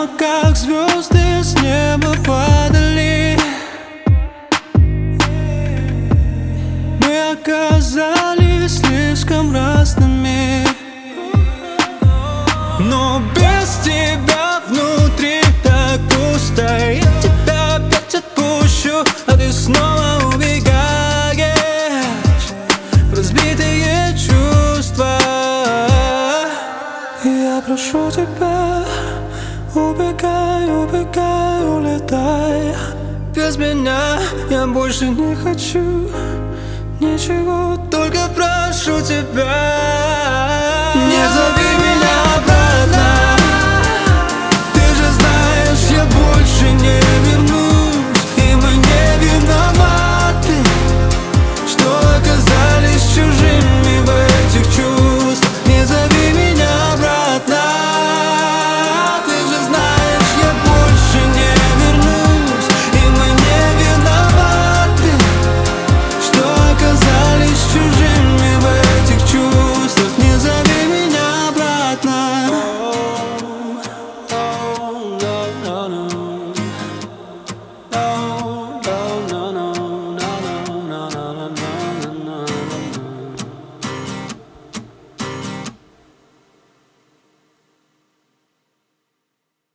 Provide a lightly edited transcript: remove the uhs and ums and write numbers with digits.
как звезды с неба падали. Мы оказались слишком разными, но без тебя внутри так пусто. Я тебя опять отпущу, а ты снова убегаешь в разбитые чувства. И я прошу тебя, убегай, убегай, улетай. Без меня я больше не хочу ничего, только прошу тебя. Не зови меня обратно.